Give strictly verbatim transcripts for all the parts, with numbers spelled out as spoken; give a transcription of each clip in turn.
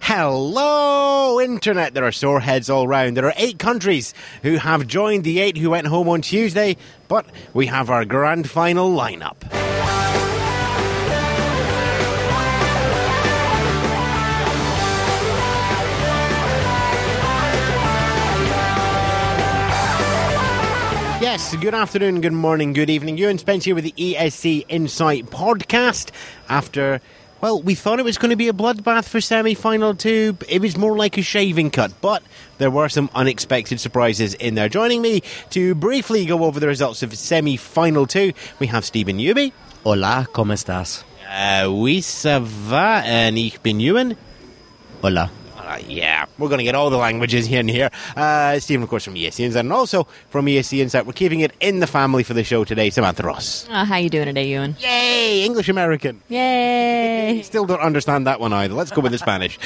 Hello, Internet. There are sore heads all round. There are eight countries who have joined the eight who went home on Tuesday, but we have our grand final lineup. Yes, good afternoon, good morning, good evening. Ewan Spence here with the E S C Insight podcast. After, well, we thought it was going to be a bloodbath for semi-final two. It was more like a shaving cut, but there were some unexpected surprises in there. Joining me to briefly go over the results of semi-final two, we have Stephen Newby. Hola, ¿cómo estás? Uh, oui, ça va, and ich bin Ewan. Hola. Uh, yeah, we're going to get all the languages here and here. Uh, Stephen, of course, from E S C Insight, and also from E S C Insight. We're keeping it in the family for the show today. Samantha Ross. Uh, how you doing today, Ewan? Yay! English American. Yay! Still don't understand that one either. Let's go with the Spanish.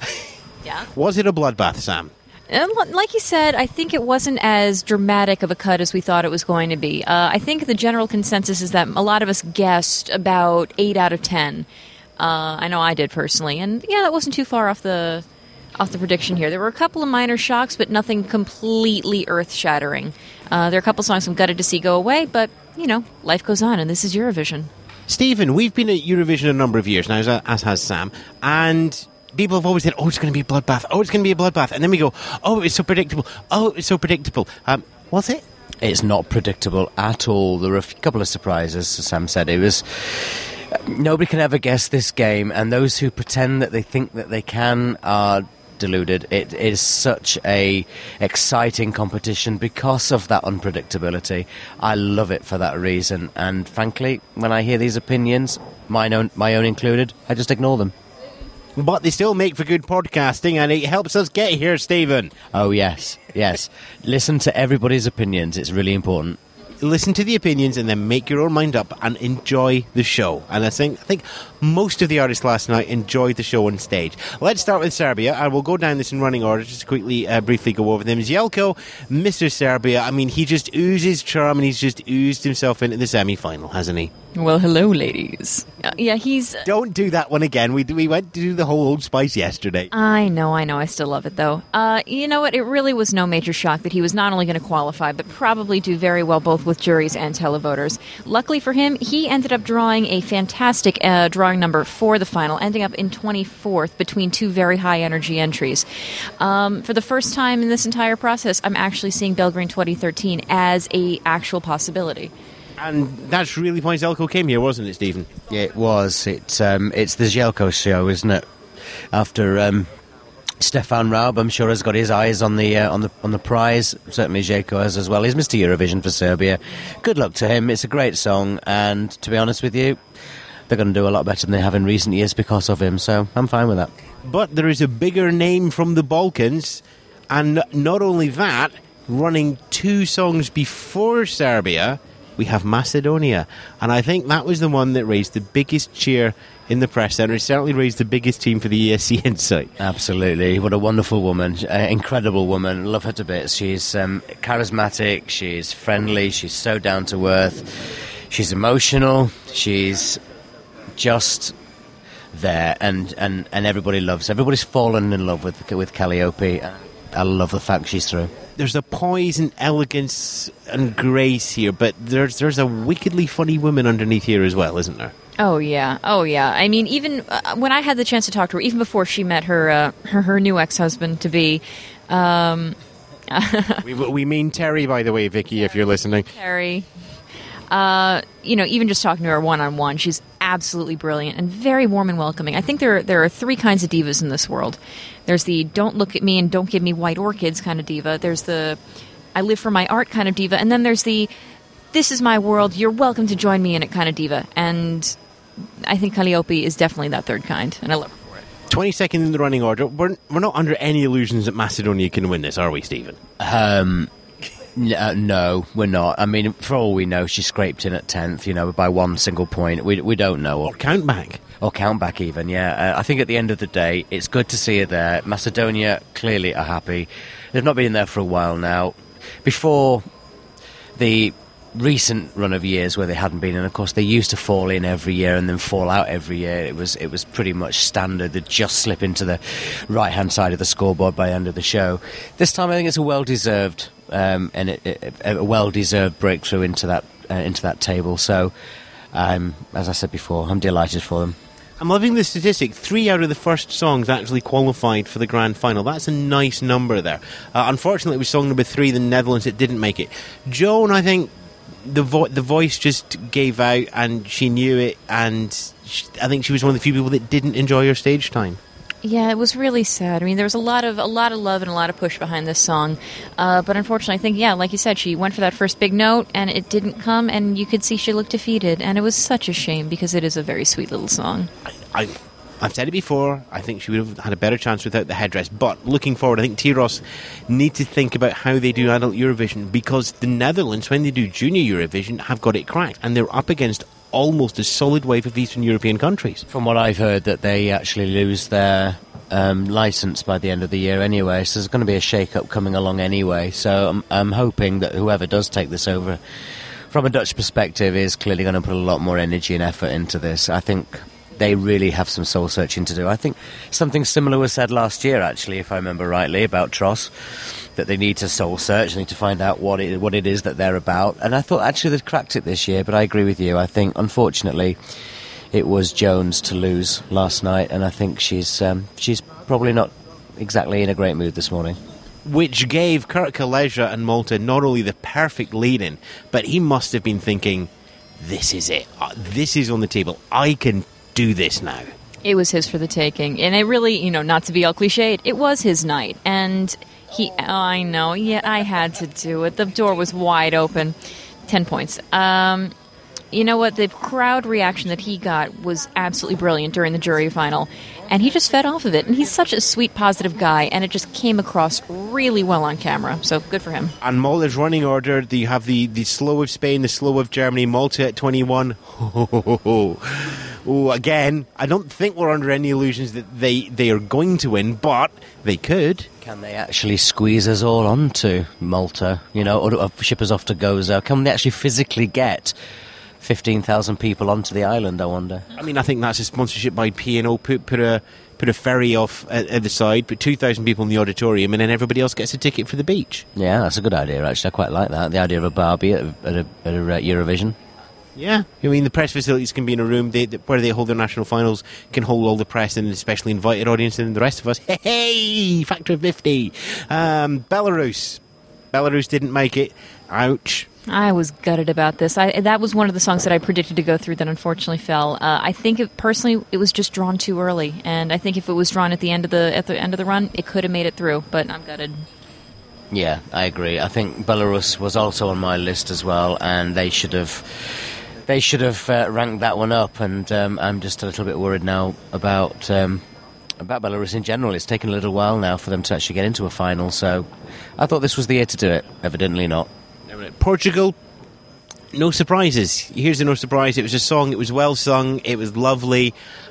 Yeah. Was it a bloodbath, Sam? Um, like you said, I think it wasn't as dramatic of a cut as we thought it was going to be. Uh, I think the general consensus is that a lot of us guessed about eight out of ten. Uh, I know I did personally, and yeah, that wasn't too far off the off the prediction here. There were a couple of minor shocks, but nothing completely earth-shattering. Uh, there are a couple of songs I'm gutted to see go away, but, you know, life goes on, and this is Eurovision. Stephen, we've been at Eurovision a number of years now, as, as has Sam, and people have always said, oh, it's going to be a bloodbath, oh, it's going to be a bloodbath, and then we go, oh, it's so predictable, oh, it's so predictable. Um, was it? It's not predictable at all. There were a f- couple of surprises, as Sam said. It was... Nobody can ever guess this game, and those who pretend that they think that they can are deluded. It is such a exciting competition because of that unpredictability. I love it for that reason, and frankly, when I hear these opinions, mine own, my own included, I just ignore them. But they still make for good podcasting, and it helps us get here, Stephen. Oh, yes, yes. Listen to everybody's opinions. It's really important. Listen to the opinions and then make your own mind up and enjoy the show. And I think I think most of the artists last night enjoyed the show on stage. Let's start with Serbia, and we'll go down this in running order, just to quickly, uh, briefly go over them. Jelko, Mister Serbia, I mean, he just oozes charm, and he's just oozed himself into the semi-final, hasn't he? Well, hello, ladies. Uh, yeah, he's... Don't do that one again. We we went to do the whole Old Spice yesterday. I know, I know. I still love it, though. Uh, you know what? It really was no major shock that he was not only going to qualify, but probably do very well both with juries and televoters. Luckily for him, he ended up drawing a fantastic uh, drawing number for the final, ending up in twenty-fourth between two very high-energy entries. Um, for the first time in this entire process, I'm actually seeing Belgrade twenty thirteen as a actual possibility. And that's really why Jelko came here, wasn't it, Stephen? It was. It's um, it's the Jelko show, isn't it? After um, Stefan Raab, I'm sure, has got his eyes on the uh, on the on the prize. Certainly, Jelko has as well. He's Mister Eurovision for Serbia. Good luck to him. It's a great song, and to be honest with you, they're going to do a lot better than they have in recent years because of him. So I'm fine with that. But there is a bigger name from the Balkans, and not only that, running two songs before Serbia, we have Macedonia, and I think that was the one that raised the biggest cheer in the press centre. It certainly raised the biggest team for the E S C Insight. Absolutely. What a wonderful woman. Uh, incredible woman. Love her to bits. She's um, charismatic, she's friendly, she's so down to earth, she's emotional, she's just there, and, and, and everybody loves her. Everybody's fallen in love with, with Calliope. I love the fact she's through. There's a poise and elegance and grace here, but there's there's a wickedly funny woman underneath here as well, isn't there? Oh, yeah. Oh, yeah. I mean, even uh, when I had the chance to talk to her, even before she met her uh, her, her new ex-husband-to-be... Um, we, we mean Terry, by the way, Vicky, if you're listening. Terry. Uh, you know, even just talking to her one-on-one, she's absolutely brilliant and very warm and welcoming. I think there, there are three kinds of divas in this world. There's the don't look at me and don't give me white orchids kind of diva. There's the I live for my art kind of diva. And then there's the this is my world, you're welcome to join me in it kind of diva. And I think Calliope is definitely that third kind, and I love her for it. twenty-second in the running order. We're, we're not under any illusions that Macedonia can win this, are we, Stephen? Um... Uh, no, we're not. I mean, for all we know, she scraped in at tenth, you know, by one single point. We we don't know. Or count back. Or count back even, yeah. Uh, I think at the end of the day, it's good to see her there. Macedonia clearly are happy. They've not been there for a while now. Before the recent run of years where they hadn't been, and of course they used to fall in every year and then fall out every year. It was it was pretty much standard. They'd just slip into the right hand side of the scoreboard by the end of the show. This time I think it's a well deserved um, and it, it, a well deserved breakthrough into that uh, into that table. So um, as I said before, I'm delighted for them. I'm loving the statistic. Three out of the first songs actually qualified for the grand final. That's a nice number there. Uh, unfortunately, it was song number three, the Netherlands, that didn't make it. Joan, I think the vo- the voice just gave out, and she knew it, and she, I think she was one of the few people that didn't enjoy her stage time. Yeah, it was really sad. I mean, there was a lot of a lot of love and a lot of push behind this song, uh, but unfortunately, I think, yeah, like you said, she went for that first big note, and it didn't come, and you could see she looked defeated, and it was such a shame because it is a very sweet little song. I, I, I've said it before, I think she would have had a better chance without the headdress, but looking forward, I think Tyros need to think about how they do adult Eurovision, because the Netherlands, when they do junior Eurovision, have got it cracked, and they're up against almost a solid wave of Eastern European countries. From what I've heard, that they actually lose their um, licence by the end of the year anyway, so there's going to be a shake-up coming along anyway. So I'm, I'm hoping that whoever does take this over, from a Dutch perspective, is clearly going to put a lot more energy and effort into this. I think they really have some soul-searching to do. I think something similar was said last year, actually, if I remember rightly, about Tros, that they need to soul-search, they need to find out what it, what it is that they're about. And I thought, actually, they've cracked it this year, but I agree with you. I think, unfortunately, it was Jones to lose last night, and I think she's um, she's probably not exactly in a great mood this morning. Which gave Kurt Kaleja and Malta not only the perfect lead-in, but he must have been thinking, this is it. Uh, this is on the table. I can do this now. It was his for the taking, and it really, you know, not to be all cliched, it was his night, and he, oh, I know, yeah, I had to do it. The door was wide open. Ten points. Um, you know what? The crowd reaction that he got was absolutely brilliant during the jury final, and he just fed off of it. And he's such a sweet, positive guy, and it just came across really well on camera. So good for him. And Malta's running order, you have the, the slow of Spain, the slow of Germany, Malta at twenty-one. Oh, again, I don't think we're under any illusions that they, they are going to win, but they could. Can they actually squeeze us all onto Malta, you know, or, or ship us off to Gozo? Can they actually physically get fifteen thousand people onto the island, I wonder? I mean, I think that's a sponsorship by P and O. Put, put, a, put a ferry off at, at the side, put two thousand people in the auditorium, and then everybody else gets a ticket for the beach. Yeah, that's a good idea, actually. I quite like that. The idea of a Barbie at, at, a, at a uh, Eurovision. Yeah, I mean, the press facilities can be in a room they, where they hold their national finals, can hold all the press and especially invited audience, and the rest of us, hey, hey factor of fifty. Um, Belarus. Belarus didn't make it. Ouch. I was gutted about this. I, that was one of the songs that I predicted to go through that unfortunately fell. Uh, I think, it, personally, it was just drawn too early, and I think if it was drawn at the end of the at the end of the run, it could have made it through. But I'm gutted. Yeah, I agree. I think Belarus was also on my list as well, and they should have. They should have uh, ranked that one up, and um, I'm just a little bit worried now about um, about Belarus in general. It's taken a little while now for them to actually get into a final, so I thought this was the year to do it. Evidently not. Portugal, no surprises. Here's a no surprise. It was a song, it was well sung, it was lovely,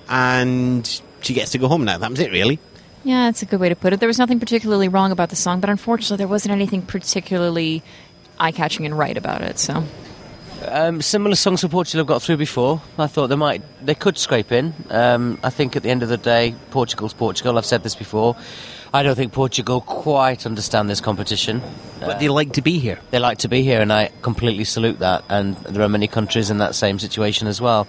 and she gets to go home now. That was it, really. Yeah, that's a good way to put it. There was nothing particularly wrong about the song, but unfortunately there wasn't anything particularly eye-catching and right about it, so... Um, similar songs for Portugal have got through before. I thought they might, they could scrape in. Um, I think at the end of the day, Portugal's Portugal. I've said this before. I don't think Portugal quite understand this competition. But uh, they like to be here. They like to be here, and I completely salute that. And there are many countries in that same situation as well.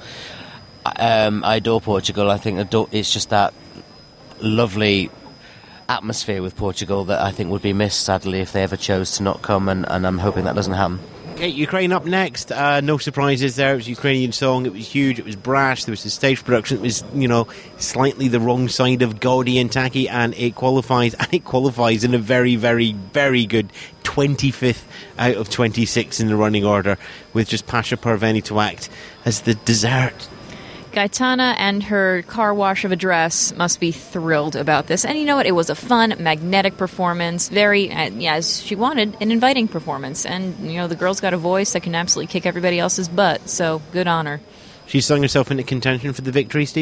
Um, I adore Portugal. I think adore, it's just that lovely atmosphere with Portugal that I think would be missed, sadly, if they ever chose to not come, and, and I'm hoping that doesn't happen. Okay, Ukraine up next. Uh, no surprises there. It was a Ukrainian song. It was huge. It was brash. There was the stage production. It was, you know, slightly the wrong side of gaudy and tacky, and it qualifies. And it qualifies in a very, very, very good twenty-fifth out of twenty-six in the running order, with just Pasha Parveni to act as the dessert. Gaetana and her car wash of a dress must be thrilled about this. And you know what? It was a fun, magnetic performance. Very, uh, yeah, as she wanted, an inviting performance. And, you know, the girl's got a voice that can absolutely kick everybody else's butt. So, good on her. She sung herself into contention for the victory, Stephen?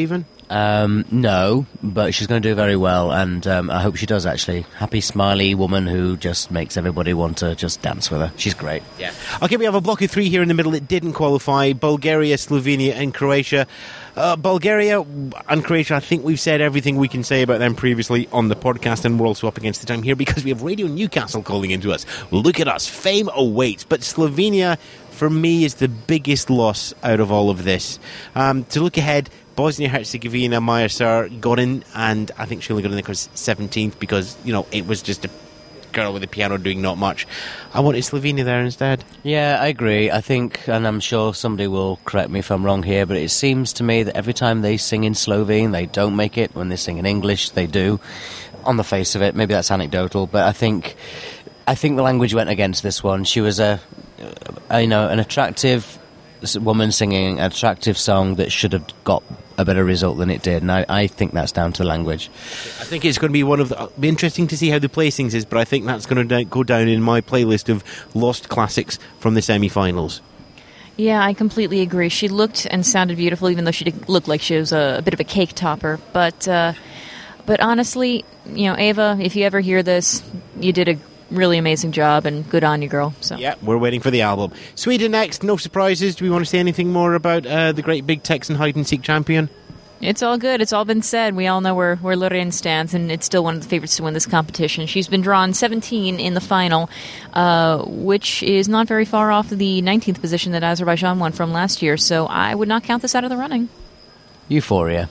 Um, no, but she's going to do very well, and um, I hope she does, actually. Happy, smiley woman who just makes everybody want to just dance with her. She's great. Yeah. Okay, we have a block of three here in the middle that didn't qualify. Bulgaria, Slovenia and Croatia. Uh, Bulgaria and Croatia, I think we've said everything we can say about them previously on the podcast, and we're also up against the time here because we have Radio Newcastle calling into us. Look at us. Fame awaits. But Slovenia, for me, is the biggest loss out of all of this. Um, to look ahead, Bosnia-Herzegovina, Maja Sar got in, and I think she only got in because seventeenth because, you know, it was just a girl with a piano doing not much. I wanted Slovenia there instead. Yeah, I agree. I think, and I'm sure somebody will correct me if I'm wrong here, but it seems to me that every time they sing in Slovene, they don't make it. When they sing in English, they do. On the face of it, maybe that's anecdotal, but I think I think the language went against this one. She was a, a you know, an attractive woman singing an attractive song that should have got a better result than it did, and I, I think that's down to the language. I think it's going to be one of the... It'll be interesting to see how the placings is, but I think that's going to go down in my playlist of lost classics from the semi-finals. Yeah, I completely agree. She looked and sounded beautiful, even though she did look like she was a, a bit of a cake topper. But, uh, but honestly, you know, Ava, if you ever hear this, you did a really amazing job, and good on you, girl. So yeah, we're waiting for the album. Sweden next, no surprises. Do we want to say anything more about uh, the great big Texan hide-and-seek champion? It's all good. It's all been said. We all know where, where Lorraine stands, and it's still one of the favorites to win this competition. She's been drawn seventeen in the final, uh, which is not very far off the nineteenth position that Azerbaijan won from last year, so I would not count this out of the running. Euphoria.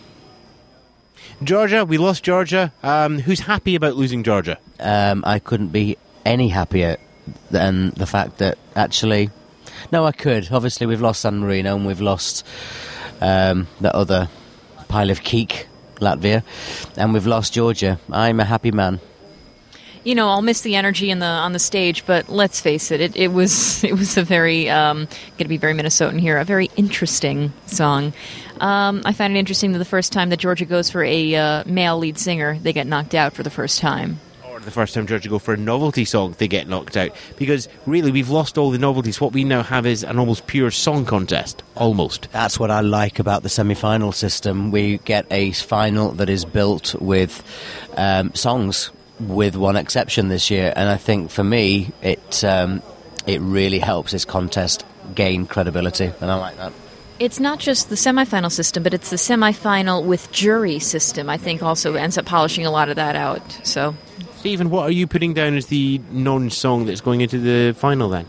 Georgia, we lost Georgia. Um, who's happy about losing Georgia? Um, I couldn't be any happier than the fact that actually... No, I could. Obviously, we've lost San Marino and we've lost um, the other pile of keek, Latvia, and we've lost Georgia. I'm a happy man. You know, I'll miss the energy in the on the stage, but let's face it, it, it was it was a very um, going to be very Minnesotan here, a very interesting song. Um, I find it interesting that the first time that Georgia goes for a uh, male lead singer, they get knocked out for the first time. Or the first time Georgia go for a novelty song, they get knocked out. Because really, we've lost all the novelties. What we now have is an almost pure song contest. Almost. That's what I like about the semi-final system. We get a final that is built with um, songs, with one exception this year, and I think for me it um, it really helps this contest gain credibility, and I like that. It's not just the semi-final system, but it's the semi-final with jury system, I think also ends up polishing a lot of that out. So, Stephen, what are you putting down as the non-song that's going into the final then?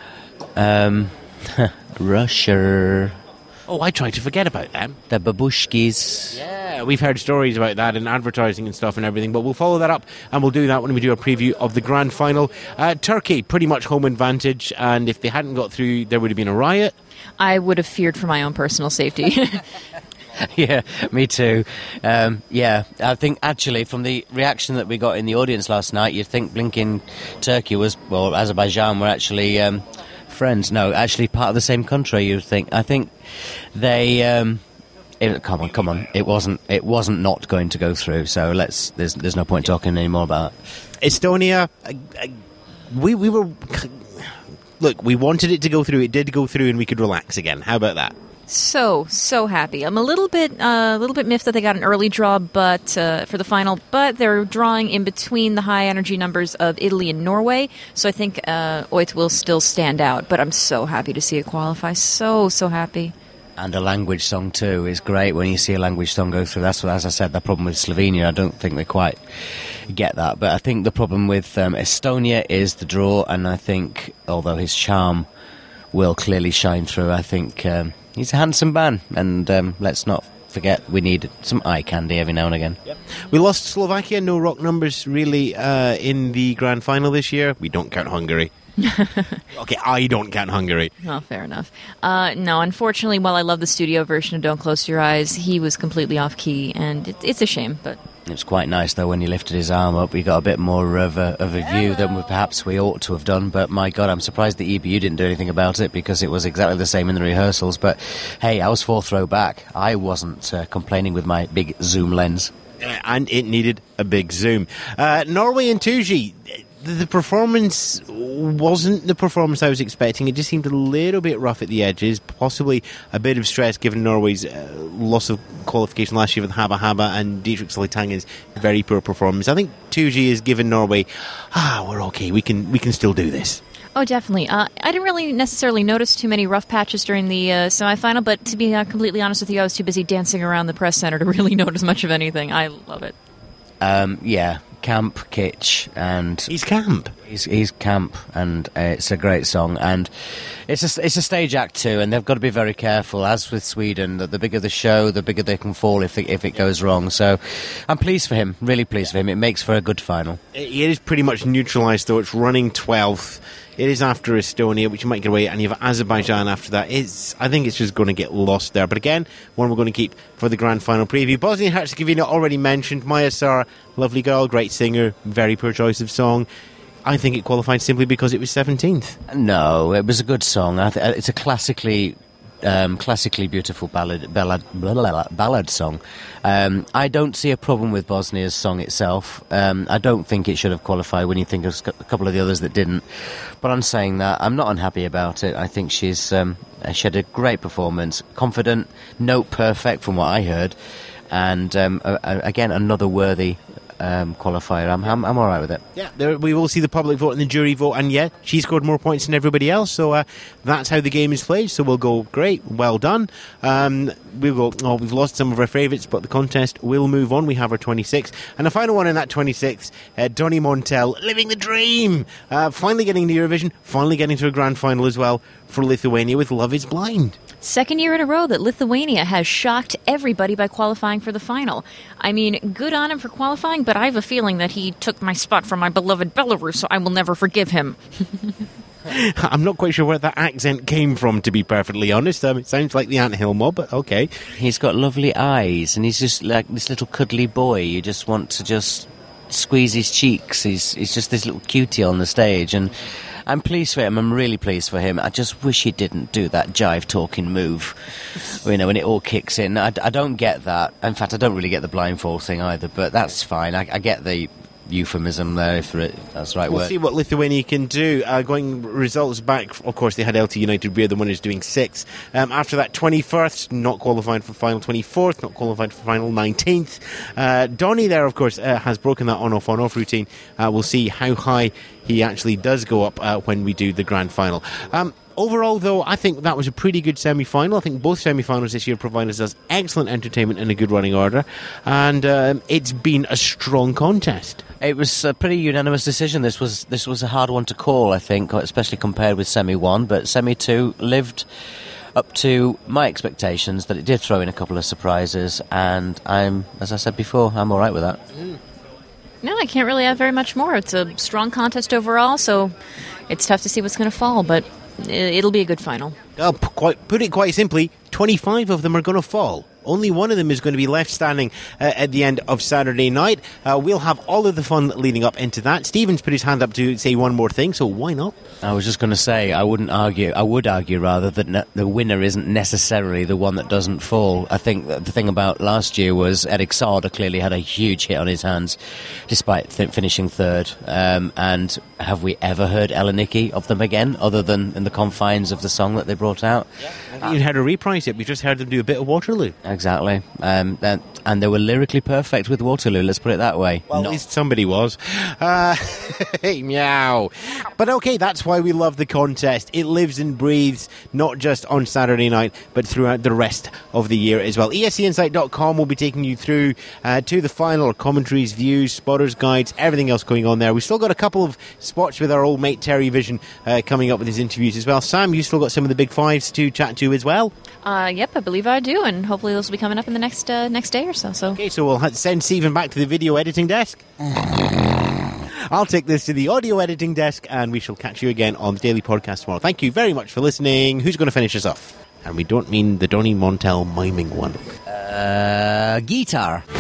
Um, Russia. Oh, I tried to forget about them. The Babushkis. Yeah, we've heard stories about that in advertising and stuff and everything, but we'll follow that up, and we'll do that when we do a preview of the grand final. Uh, Turkey, pretty much home advantage, and if they hadn't got through, there would have been a riot. I would have feared for my own personal safety. Yeah, me too. Um, yeah, I think actually from the reaction that we got in the audience last night, you'd think blinking Turkey was, well, Azerbaijan were actually... Um, friends, no, actually part of the same country. You'd think. I think they. Um, it, come on, come on. It wasn't. It wasn't not going to go through. So let's. There's. There's no point talking anymore about it. Estonia. Uh, uh, we we were. Look, we wanted it to go through. It did go through, and we could relax again. How about that? So, so happy. I'm a little bit uh, a little bit miffed that they got an early draw but uh, for the final, but they're drawing in between the high energy numbers of Italy and Norway, so I think uh, Oit will still stand out, but I'm so happy to see it qualify. So, so happy. And a language song too is great when you see a language song go through. That's what, as I said, the problem with Slovenia, I don't think they quite get that, but I think the problem with um, Estonia is the draw, and I think, although his charm will clearly shine through, I think... Um, he's a handsome man, and um, let's not forget we need some eye candy every now and again. Yep. We lost Slovakia, no rock numbers really uh, in the grand final this year. We don't count Hungary. Okay, I don't count Hungary. Oh, fair enough. Uh, no, unfortunately, while I love the studio version of Don't Close Your Eyes, he was completely off key, and it, it's a shame, but... It was quite nice, though, when he lifted his arm up. We got a bit more of a, of a view than we, perhaps we ought to have done. But, my God, I'm surprised the E B U didn't do anything about it, because it was exactly the same in the rehearsals. But, hey, I was fourth row back. I wasn't uh, complaining with my big zoom lens. Uh, and it needed a big zoom. Uh, Norway and Tuji, the performance wasn't the performance I was expecting. It just seemed a little bit rough at the edges, possibly a bit of stress given Norway's uh, loss of qualification last year with Habba Habba and Dietrich Solitangen's very poor performance. I think two G has given Norway, ah, we're okay, we can we can still do this. Oh, definitely. Uh, I didn't really necessarily notice too many rough patches during the uh, semifinal, but to be uh, completely honest with you, I was too busy dancing around the press center to really notice much of anything. I love it. Um, yeah, camp, kitsch, and He's camp. He's, he's camp, and uh, it's a great song, and it's a, it's a stage act too, and they've got to be very careful, as with Sweden, that the bigger the show, the bigger they can fall if it, if it goes wrong. So I'm pleased for him, really pleased for him. It makes for a good final. It is pretty much neutralised, though. It's running twelfth. It is after Estonia, which you might get away, and you have Azerbaijan after that. It's, I think it's just going to get lost there. But again, one we're going to keep for the grand final preview. Bosnia and Herzegovina, already mentioned. Maya Sara, lovely girl, great singer, very poor choice of song. I think it qualified simply because it was seventeenth. No, it was a good song. I th- it's a classically um, classically beautiful ballad ballad, blah, blah, blah, ballad song. Um, I don't see a problem with Bosnia's song itself. Um, I don't think it should have qualified when you think of a couple of the others that didn't. But I'm saying that I'm not unhappy about it. I think she's um, she had a great performance, confident, note perfect from what I heard, and um, uh, again another worthy Um, qualifier. I'm, I'm I'm all right with it. Yeah, there, we will see the public vote and the jury vote, and yeah, she scored more points than everybody else, so uh, that's how the game is played. So we'll go, great, well done. Um, we'll go, oh, we've lost some of our favourites, but the contest will move on. We have our twenty-six, and the final one in that twenty-six, uh, Donny Montel, living the dream, uh, finally getting to Eurovision, finally getting to a grand final as well for Lithuania with Love Is Blind. Second year in a row that Lithuania has shocked everybody by qualifying for the final. I mean, good on him for qualifying, but I have a feeling that he took my spot from my beloved Belarus, so I will never forgive him. I'm not quite sure where that accent came from, to be perfectly honest. Um, it sounds like the Anthill Mob, but okay. He's got lovely eyes, and he's just like this little cuddly boy. You just want to just squeeze his cheeks. He's, he's just this little cutie on the stage, and I'm pleased for him. I'm really pleased for him. I just wish he didn't do that jive-talking move, you know, when it all kicks in. I, I don't get that. In fact, I don't really get the blindfold thing either, but that's fine. I, I get the euphemism there, if it, that's the right we'll word. See what Lithuania can do. Uh, going results back, of course, they had L T United. We're the winners doing sixth. Um, after that, twenty-first, not qualified for final. twenty-fourth, not qualified for final. nineteenth. Uh, Donny there, of course, uh, has broken that on-off, on-off routine. Uh, we'll see how high he actually does go up uh, when we do the grand final. Um, Overall, though, I think that was a pretty good semi-final. I think both semi-finals this year provided us excellent entertainment and a good running order. And um, it's been a strong contest. It was a pretty unanimous decision. This was this was a hard one to call, I think, especially compared with semi-one. But semi-two lived up to my expectations, that it did throw in a couple of surprises. And I'm, as I said before, I'm all right with that. Mm. No, I can't really add very much more. It's a strong contest overall, so it's tough to see what's going to fall, but it'll be a good final. Uh, p- quite, put it quite simply, twenty-five of them are going to fall. Only one of them is going to be left standing uh, at the end of Saturday night. Uh, we'll have all of the fun leading up into that. Stephen's put his hand up to say one more thing, so why not? I was just going to say, I wouldn't argue, I would argue rather that ne- the winner isn't necessarily the one that doesn't fall. I think that the thing about last year was Erik Saade clearly had a huge hit on his hands, despite th- finishing third. Um, and have we ever heard Elenicky of them again, other than in the confines of the song that they brought out? Yeah. Uh, you heard her reprise it, we just heard them do a bit of Waterloo. Exactly. Um, and, and they were lyrically perfect with Waterloo, let's put it that way. Well, Not. At least somebody was. Uh, meow. But okay, that's why we love the contest. It lives and breathes, not just on Saturday night, but throughout the rest of the year as well. E S C Insight dot com will be taking you through uh, to the final, commentaries, views, spotters, guides, everything else going on there. We've still got a couple of spots with our old mate Terry Vision uh, coming up with his interviews as well. Sam, you've still got some of the big fives to chat to as well? Uh, yep, I believe I do, and hopefully those will be coming up in the next uh, next day or so. So okay, so we'll send Stephen back to the video editing desk. I'll take this to the audio editing desk, and we shall catch you again on the Daily Podcast tomorrow. Thank you very much for listening. Who's going to finish us off? And we don't mean the Donny Montel miming one. Uh, guitar.